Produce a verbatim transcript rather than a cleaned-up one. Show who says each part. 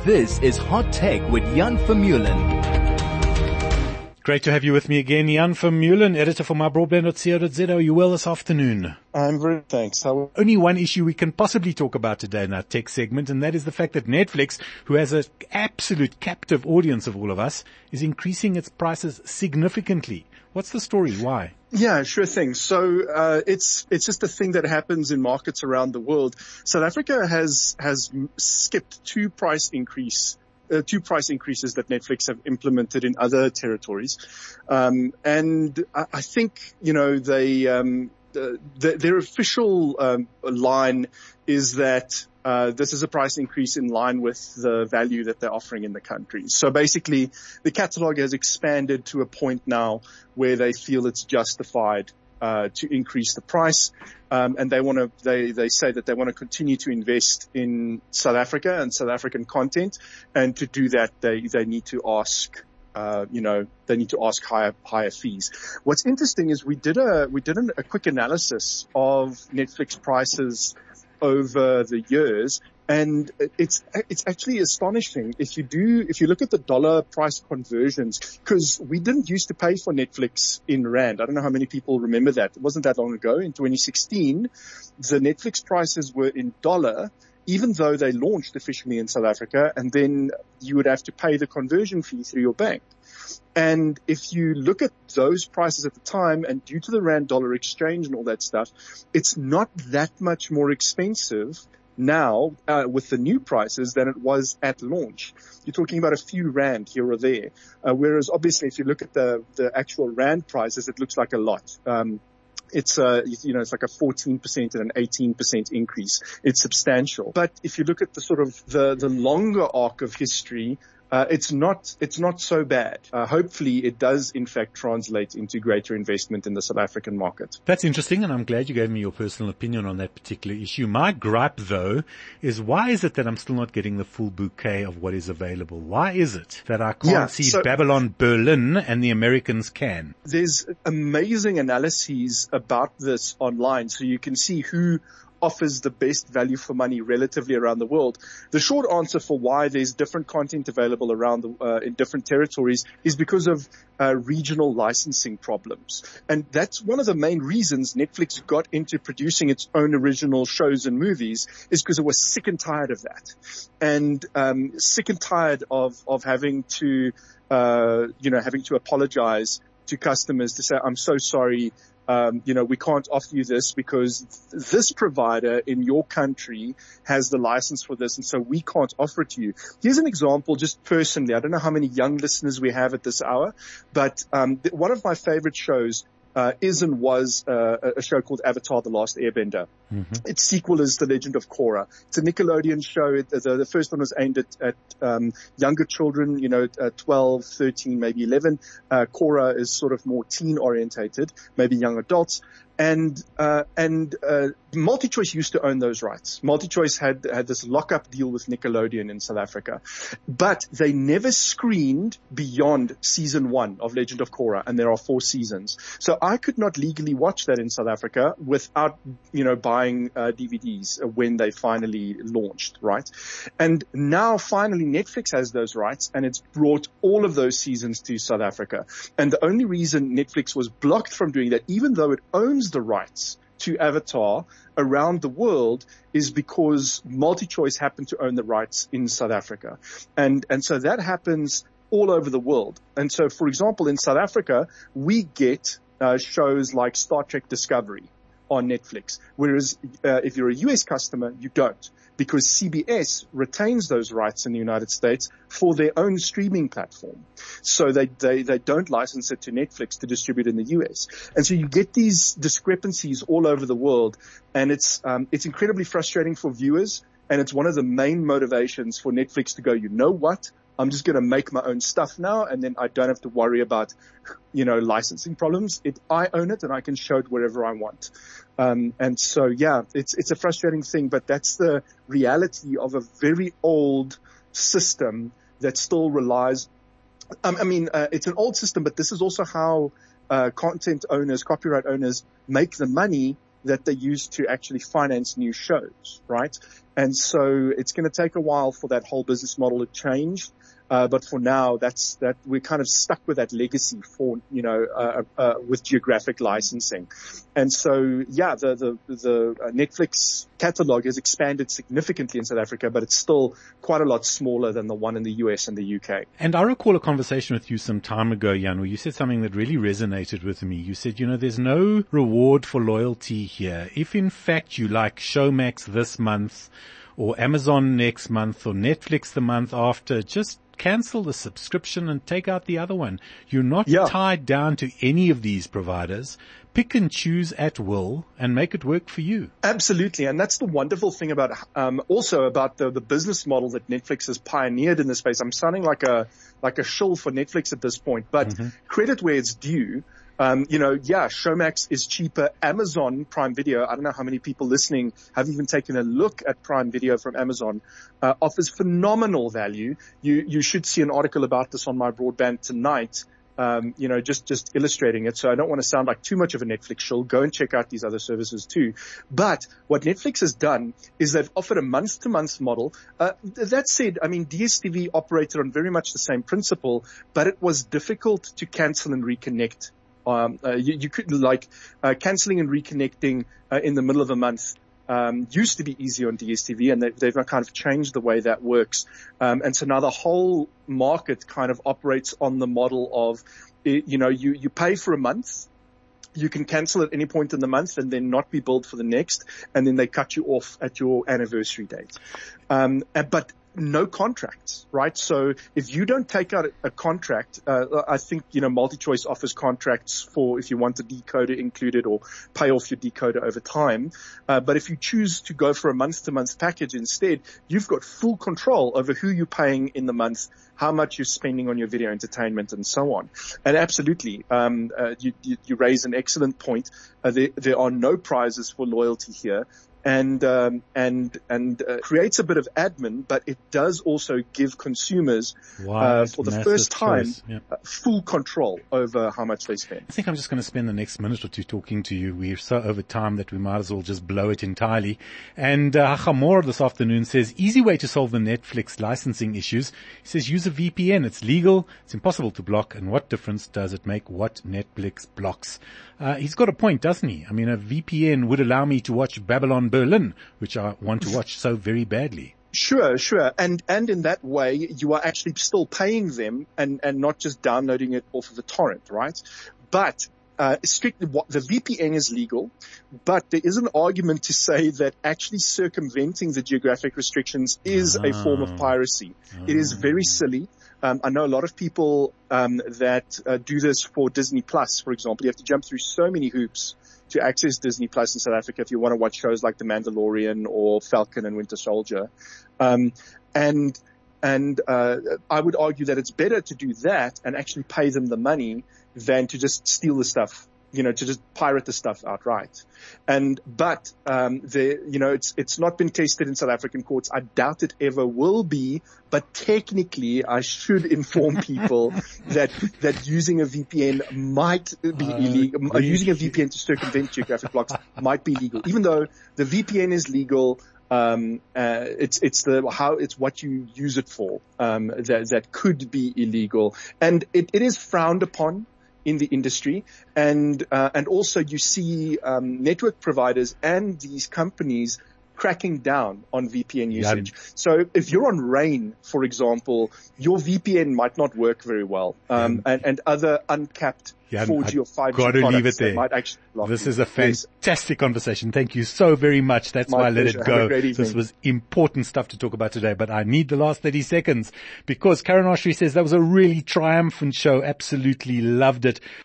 Speaker 1: This is Hot Tech with Jan Vermeulen.
Speaker 2: Great to have you with me again, Jan Vermeulen, editor for my broadband dot co dot z. Are you well this afternoon?
Speaker 3: I'm very thanks. How-
Speaker 2: Only one issue we can possibly talk about today in our tech segment, and that is the fact that Netflix, who has an absolute captive audience of all of us, is increasing its prices significantly. What's the story? Why?
Speaker 3: Yeah, sure thing. So uh, it's it's just a thing that happens in markets around the world. South Africa has has skipped two price increase. Uh, two price increases that Netflix have implemented in other territories. Um, and I, I think, you know, they, um, the, the, their official um, line is that uh, this is a price increase in line with the value that they're offering in the country. So basically, the catalog has expanded to a point now where they feel it's justified Uh, to increase the price, um, and they want to. They they say that they want to continue to invest in South Africa and South African content, and to do that, they they need to ask. Uh, you know, they need to ask higher higher fees. What's interesting is we did a we did an, a quick analysis of Netflix prices over the years. And it's, it's actually astonishing if you do, if you look at the dollar price conversions, because we didn't used to pay for Netflix in Rand. I don't know how many people remember that. It wasn't that long ago. In twenty sixteen, the Netflix prices were in dollar, even though they launched officially in South Africa, and then you would have to pay the conversion fee through your bank. And if you look at those prices at the time, and due to the Rand dollar exchange and all that stuff, it's not that much more expensive now uh, with the new prices than it was at launch. You're talking about a few rand here or there, uh, whereas obviously if you look at the the actual rand prices, it looks like a lot. Um, it's uh you know it's like a fourteen percent and an eighteen percent increase. It's substantial. But if you look at the sort of the the longer arc of history, Uh, it's not, it's not so bad. Uh, hopefully it does in fact translate into greater investment in the South African market.
Speaker 2: That's interesting, and I'm glad you gave me your personal opinion on that particular issue. My gripe though is, why is it that I'm still not getting the full bouquet of what is available? Why is it that I can't
Speaker 3: yeah,
Speaker 2: see
Speaker 3: so
Speaker 2: Babylon Berlin and the Americans can?
Speaker 3: There's amazing analyses about this online, so you can see who offers the best value for money relatively around the world. The short answer for why there's different content available around the, uh, in different territories is because of uh, regional licensing problems. And that's one of the main reasons Netflix got into producing its own original shows and movies, is because it was sick and tired of that. And um, sick and tired of, of having to, uh, you know, having to apologize to customers to say, I'm so sorry, Um, you know, we can't offer you this because this provider in your country has the license for this, and so we can't offer it to you. Here's an example, just personally. I don't know how many young listeners we have at this hour, but um, th- one of my favorite shows uh, is and was uh, a show called Avatar: The Last Airbender. Mm-hmm. Its sequel is The Legend of Korra. It's a Nickelodeon show. It, the, the first one was aimed at, at um, younger children, you know, uh, twelve, thirteen, maybe eleven. Uh, Korra is sort of more teen-orientated, maybe young adults. And, uh, and, uh, MultiChoice used to own those rights. MultiChoice had, had this lock-up deal with Nickelodeon in South Africa. But they never screened beyond season one of Legend of Korra, and there are four seasons. So I could not legally watch that in South Africa without, you know, buying, uh, D V Ds when they finally launched, right? And now finally Netflix has those rights, and it's brought all of those seasons to South Africa. And the only reason Netflix was blocked from doing that, even though it owns the rights to Avatar around the world, is because MultiChoice happened to own the rights in South Africa. And, and so that happens all over the world. And so, for example, in South Africa, we get uh, shows like Star Trek Discovery on Netflix, whereas uh, if you're a U S customer, you don't, because C B S retains those rights in the United States for their own streaming platform. So they, they, they don't license it to Netflix to distribute in the U S. And so you get these discrepancies all over the world, and it's, um, it's incredibly frustrating for viewers, and it's one of the main motivations for Netflix to go, you know what? I'm just going to make my own stuff now, and then I don't have to worry about, you know, licensing problems. It, I own it, and I can show it wherever I want. Um, and so, yeah, it's, it's a frustrating thing, but that's the reality of a very old system that still relies. Um, I mean, uh, it's an old system, but this is also how, uh, content owners, copyright owners make the money that they use to actually finance new shows, right? And so it's going to take a while for that whole business model to change. Uh, but for now, that's, that we're kind of stuck with that legacy for, you know, uh, uh, with geographic licensing. And so, yeah, the, the, the Netflix catalog has expanded significantly in South Africa, but it's still quite a lot smaller than the one in the U S and the U K.
Speaker 2: And I recall a conversation with you some time ago, Jan, where you said something that really resonated with me. You said, you know, there's no reward for loyalty here. If in fact you like Showmax this month or Amazon next month or Netflix the month after, just cancel the subscription and take out the other one. You're not
Speaker 3: yeah.
Speaker 2: tied down to any of these providers. Pick and choose at will and make it work for you.
Speaker 3: Absolutely. And that's the wonderful thing about, um, also about the, the business model that Netflix has pioneered in this space. I'm sounding like a, like a shill for Netflix at this point, but mm-hmm. credit where it's due. Um, you know, yeah, Showmax is cheaper. Amazon Prime Video, I don't know how many people listening have even taken a look at Prime Video from Amazon, uh, offers phenomenal value. You, you should see an article about this on My Broadband tonight. Um, you know, just, just illustrating it. So I don't want to sound like too much of a Netflix shill. Go and check out these other services too. But what Netflix has done is they've offered a month to month model. Uh, that said, I mean, D S T V operated on very much the same principle, but it was difficult to cancel and reconnect. Um, uh, you, you could like, uh, canceling and reconnecting, uh, in the middle of a month, um, used to be easy on D S T V, and they've, they've kind of changed the way that works. Um, and so now the whole market kind of operates on the model of, you know, you, you pay for a month. You can cancel at any point in the month and then not be billed for the next, and then they cut you off at your anniversary date. Um, but no contracts, right? So if you don't take out a, a contract, uh, I think, you know, MultiChoice offers contracts for if you want a decoder included or pay off your decoder over time. Uh, but if you choose to go for a month to month package instead, you've got full control over who you're paying in the month, how much you're spending on your video entertainment and so on. And absolutely, um, uh, you, you, you raise an excellent point. Uh, there, there are no prizes for loyalty here. And, um, and, and, uh, creates a bit of admin, but it does also give consumers, uh, for the first time, yeah. uh, full control over how much they spend.
Speaker 2: I think I'm just going to spend the next minute or two talking to you. We're so over time that we might as well just blow it entirely. And, uh, Hachamor this afternoon says, easy way to solve the Netflix licensing issues. He says, use a V P N. It's legal. It's impossible to block. And what difference does it make what Netflix blocks? Uh, he's got a point, doesn't he? I mean, a V P N would allow me to watch Babylon Berlin, which I want to watch so very badly.
Speaker 3: Sure, sure. And, and in that way, you are actually still paying them and, and not just downloading it off of a torrent, right? But, uh, strictly, the V P N is legal, but there is an argument to say that actually circumventing the geographic restrictions is ah. a form of piracy. Ah. It is very silly. Um, I know a lot of people, um, that, uh, do this for Disney Plus, for example. You have to jump through so many hoops to access Disney Plus in South Africa if you want to watch shows like The Mandalorian or Falcon and Winter Soldier. Um, and, and, uh, I would argue that it's better to do that and actually pay them the money than to just steal the stuff, you know, to just pirate the stuff outright. And, but, um, the, you know, it's, it's not been tested in South African courts. I doubt it ever will be, but technically I should inform people that, that using a V P N might be uh, illegal. Uh, using a V P N to circumvent geographic blocks might be legal, even though the V P N is legal. Um, uh, it's, it's the, how, it's what you use it for, um, that, that could be illegal. And it, it is frowned upon in the industry, and uh, and also you see um, network providers and these companies cracking down on V P N usage. Yeah. So if you're on Rain, for example, your V P N might not work very well, um, yeah. and, and other uncapped yeah, four G or five G
Speaker 2: got to
Speaker 3: products
Speaker 2: leave it there.
Speaker 3: Might actually block
Speaker 2: this
Speaker 3: you.
Speaker 2: is a fantastic yes. conversation. Thank you so very much. That's My why I let it go. This was important stuff to talk about today, but I need the last thirty seconds because Karen Oshry says that was a really triumphant show. Absolutely loved it.